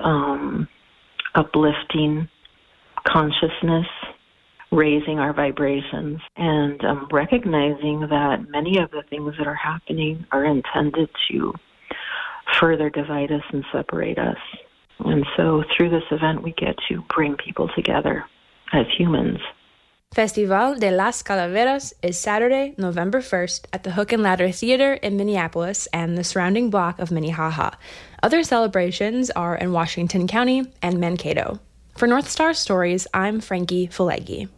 uplifting consciousness, raising our vibrations, and recognizing that many of the things that are happening are intended to further divide us and separate us. And so through this event, we get to bring people together as humans. Festival de las Calaveras is Saturday, November 1st at the Hook and Ladder Theater in Minneapolis and the surrounding block of Minnehaha. Other celebrations are in Washington County and Mankato. For North Star Stories, I'm Frankie Fulegi.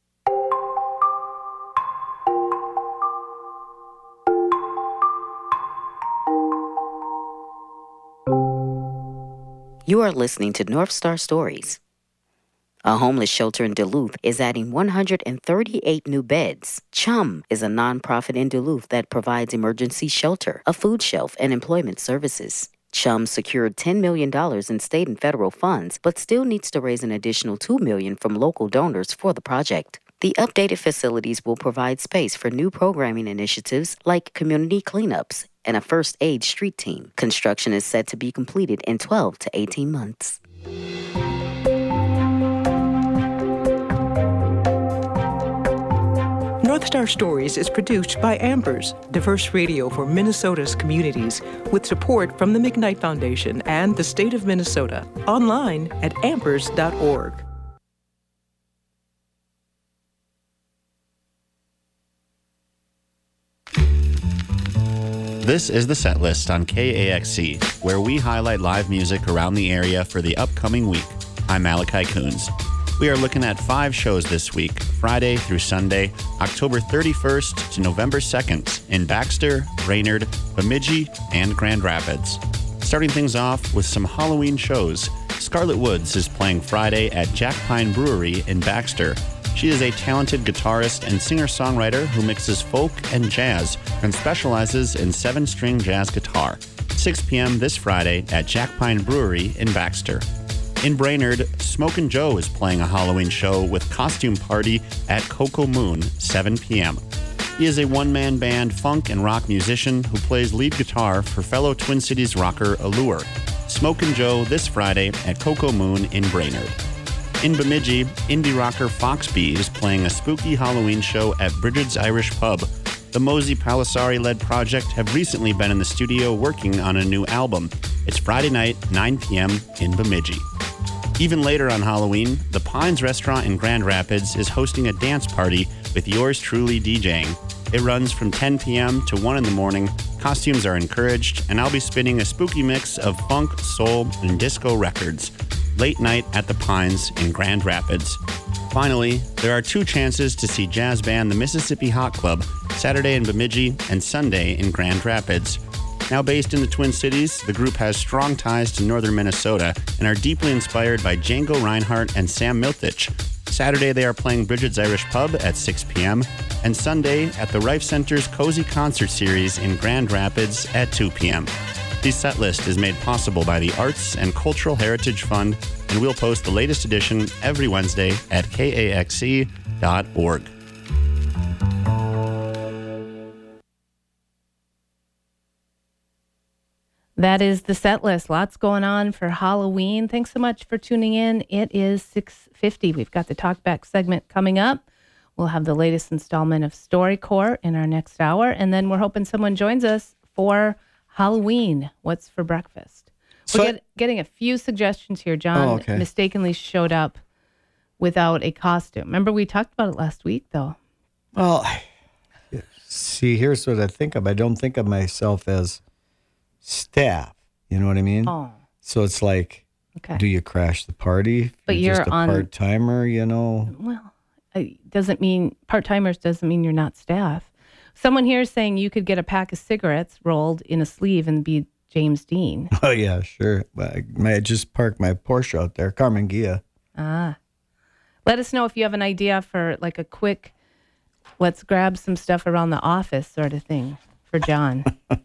You are listening to North Star Stories. A homeless shelter in Duluth is adding 138 new beds. CHUM is a nonprofit in Duluth that provides emergency shelter, a food shelf, and employment services. CHUM secured $10 million in state and federal funds, but still needs to raise an additional $2 million from local donors for the project. The updated facilities will provide space for new programming initiatives like community cleanups and a first aid street team. Construction is set to be completed in 12 to 18 months. North Star Stories is produced by Ambers, diverse radio for Minnesota's communities, with support from the McKnight Foundation and the state of Minnesota. Online at ambers.org. This is the set list on KAXC, where we highlight live music around the area for the upcoming week. I'm Malachi Coons. We are looking at 5 shows this week, Friday through Sunday, October 31st to November 2nd in Baxter, Brainerd, Bemidji, and Grand Rapids. Starting things off with some Halloween shows, Scarlett Woods is playing Friday at Jack Pine Brewery in Baxter. She is a talented guitarist and singer-songwriter who mixes folk and jazz and specializes in 7-string jazz guitar. 6 p.m. this Friday at Jack Pine Brewery in Baxter. In Brainerd, Smokin' Joe is playing a Halloween show with Costume Party at Cocoa Moon, 7 p.m. He is a one-man band funk and rock musician who plays lead guitar for fellow Twin Cities rocker Allure. Smokin' Joe this Friday at Cocoa Moon in Brainerd. In Bemidji, indie rocker Foxbee is playing a spooky Halloween show at Bridget's Irish Pub. the Mosey Palisari-led project have recently been in the studio working on a new album. It's Friday night, 9 p.m. in Bemidji. Even later on Halloween, the Pines Restaurant in Grand Rapids is hosting a dance party with yours truly DJing. It runs from 10 p.m. to 1 in the morning. Costumes are encouraged, and I'll be spinning a spooky mix of funk, soul, and disco records. Late night at the Pines in Grand Rapids. Finally, there are 2 chances to see jazz band the Mississippi Hot Club, Saturday in Bemidji and Sunday in Grand Rapids. Now based in the Twin Cities, the group has strong ties to northern Minnesota and are deeply inspired by Django Reinhardt and Sam Miltich. Saturday, they are playing Bridget's Irish Pub at 6 p.m., and Sunday at the Rife Center's Cozy Concert Series in Grand Rapids at 2 p.m. The set list is made possible by the Arts and Cultural Heritage Fund, and we'll post the latest edition every Wednesday at kaxc.org. That is the set list. Lots going on for Halloween. Thanks so much for tuning in. It is 6:50. We've got the Talkback segment coming up. We'll have the latest installment of StoryCorps in our next hour. And then we're hoping someone joins us for Halloween. What's for breakfast? We're getting a few suggestions here. John mistakenly showed up without a costume. Remember, we talked about it last week, though. Well, see, here's what I think of. I don't think of myself as staff. You know what I mean? Oh. So it's like, do you crash the party? But you're just a part-timer, you know? Well, it doesn't mean part-timers doesn't mean you're not staff. Someone here is saying you could get a pack of cigarettes rolled in a sleeve and be James Dean. Oh, yeah, sure. I might just park my Porsche out there, Carmen Gia. Let us know if you have an idea for like a quick, let's grab some stuff around the office sort of thing for John.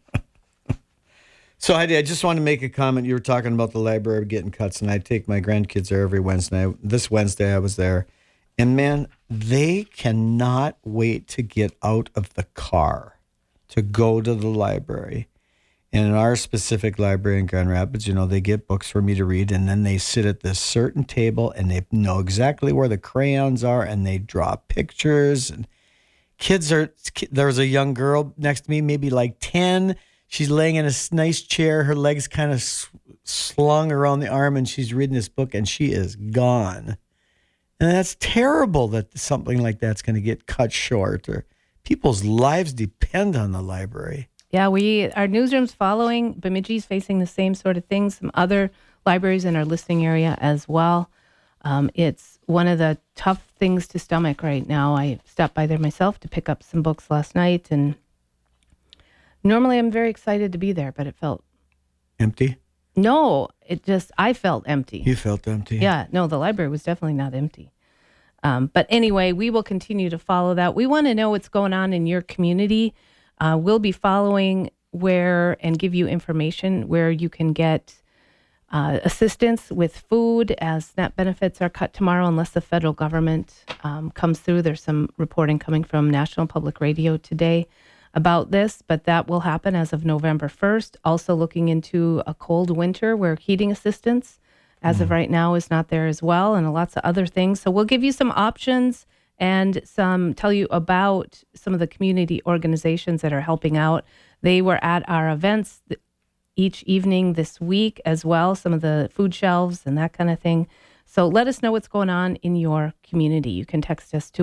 So Heidi, I just want to make a comment. You were talking about the library getting cuts, and I take my grandkids there every Wednesday. This Wednesday I was there, and man, they cannot wait to get out of the car to go to the library. And in our specific library in Grand Rapids, you know, they get books for me to read, and then they sit at this certain table, and they know exactly where the crayons are, and they draw pictures. And there's a young girl next to me, maybe like 10. She's laying in a nice chair, her legs kind of slung around the arm, and she's reading this book, and she is gone. And that's terrible that something like that's going to get cut short, or people's lives depend on the library. Yeah, our newsroom's following. Bemidji's facing the same sort of things. Some other libraries in our listening area as well. It's one of the tough things to stomach right now. I stopped by there myself to pick up some books last night, and normally I'm very excited to be there, but it felt empty. No, I felt empty. You felt empty? Yeah, no, the library was definitely not empty. But anyway, we will continue to follow that. We want to know what's going on in your community. We'll be following and give you information where you can get assistance with food as SNAP benefits are cut tomorrow unless the federal government comes through. There's some reporting coming from National Public Radio today about this, but that will happen as of November 1st. Also looking into a cold winter where heating assistance as of right now is not there as well, and lots of other things. So we'll give you some options and tell you about some of the community organizations that are helping out. They were at our events each evening this week as well, some of the food shelves and that kind of thing. So let us know what's going on in your community. You can text us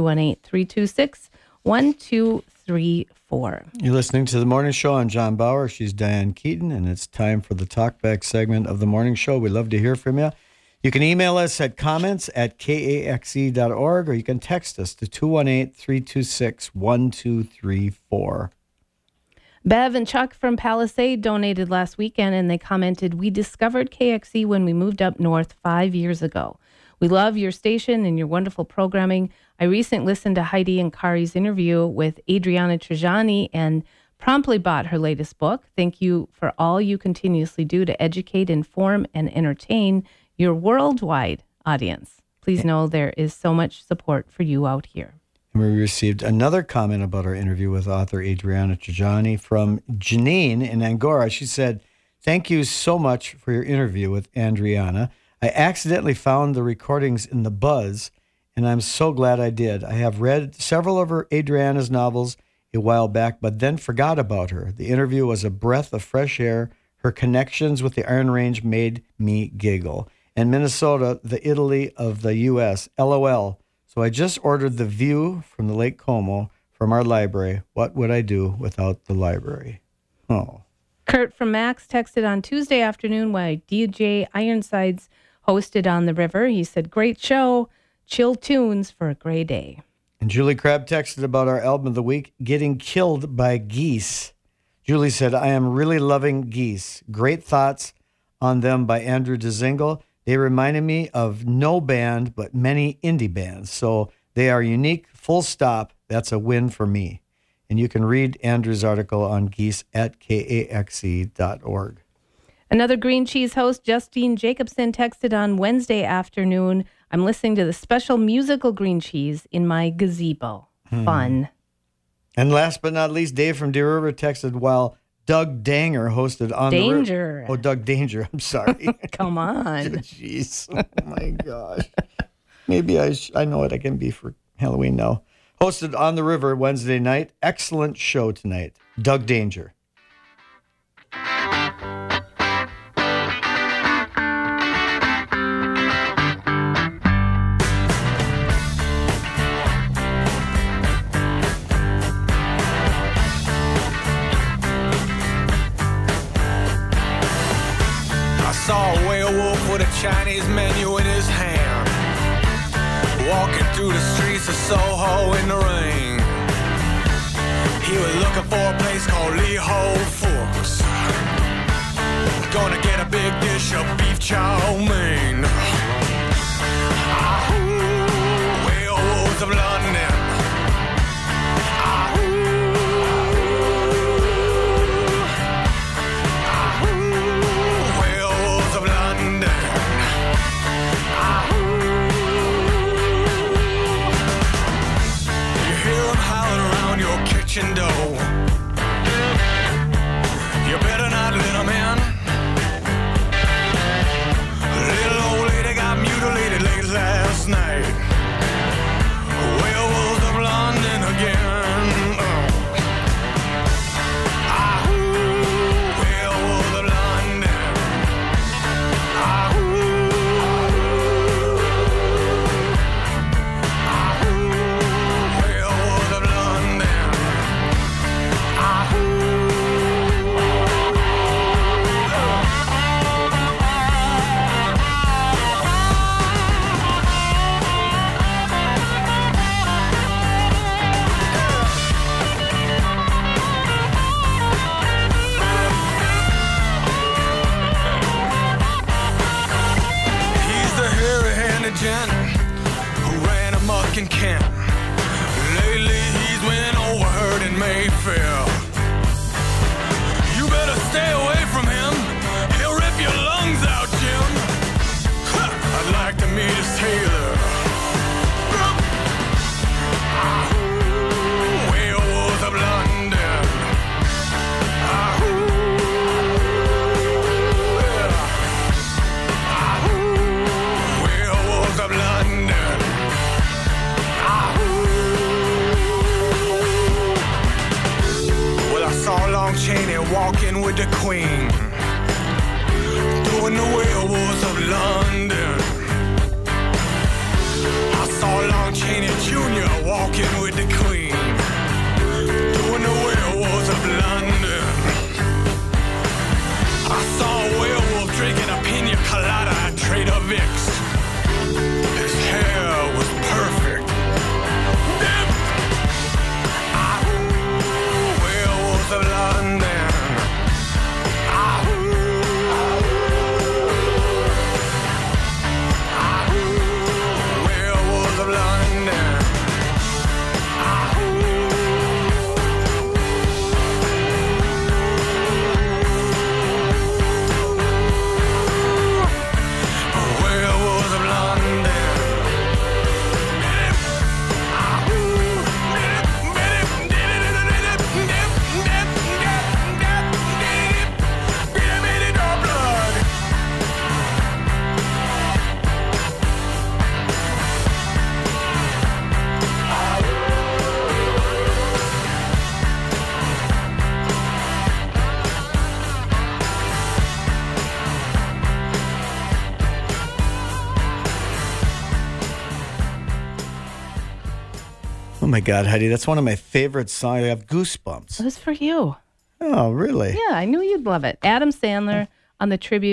218-326-1234. You're listening to The Morning Show. I'm John Bauer. She's Diane Keaton, and it's time for the Talkback segment of The Morning Show. We'd love to hear from you. You can email us at comments@kaxe.org, or you can text us to 218-326-1234. Bev and Chuck from Palisade donated last weekend, and they commented, "We discovered KXE when we moved up north 5 years ago. We love your station and your wonderful programming. I recently listened to Heidi and Kari's interview with Adriana Trajani and promptly bought her latest book. Thank you for all you continuously do to educate, inform, and entertain your worldwide audience. Please know there is so much support for you out here." And we received another comment about our interview with author Adriana Trajani from Janine in Angora. She said, "Thank you so much for your interview with Adriana. I accidentally found the recordings in the Buzz, and I'm so glad I did. I have read several of Adriana's novels a while back, but then forgot about her. The interview was a breath of fresh air. Her connections with the Iron Range made me giggle. And Minnesota, the Italy of the U.S., LOL. So I just ordered The View from the Lake Como from our library. What would I do without the library? Oh. Kurt from Max texted on Tuesday afternoon while DJ Ironsides hosted On the River. He said, great show, chill tunes for a gray day. And Julie Crabb texted about our album of the week, Getting Killed by Geese. Julie said, I am really loving Geese. Great thoughts on them by Andrew DeZingle. They reminded me of no band, but many indie bands. So they are unique, full stop. That's a win for me. And you can read Andrew's article on Geese at kaxe.org. Another Green Cheese host, Justine Jacobson, texted on Wednesday afternoon, I'm listening to the special musical Green Cheese in my gazebo. Fun. And last but not least, Dave from Deer River texted while Doug Danger hosted on Danger. the... Oh, Doug Danger. I'm sorry. Come on. Jeez. Oh, my gosh. Maybe I know what I can be for Halloween now. Hosted on the River Wednesday night. Excellent show tonight. Doug Danger. Saw a werewolf with a Chinese menu in his hand, walking through the streets of Soho in the rain. He was looking for a place called Lee Ho Fooks. Gonna get a big dish of beef chow mein. Werewolves of London. Kitchen door. You better not let them in. A little old lady got mutilated late last night. Werewolves of London again. Werewolves of London. Werewolves of London. Gent who ran amok in Kent. Lately he's been overheard in Mayfair. You better stay away from him. He'll rip your lungs out, Jim. I'd like to meet his tailor. Werewolves of London. Of London. Well, I saw Long Chaney walking with the Queen, doing the werewolves of London. I saw Long Chaney Jr. walking with the Queen, doing the werewolves of London. I saw a werewolf drinking a pina colada at Trader Vic's. His hair was perfect. Werewolves of London. Werewolves of London. Werewolves my God, Heidi, that's one of my favorite songs. I have goosebumps. It was for you. Oh, really? Yeah, I knew you'd love it. Adam Sandler on the tribute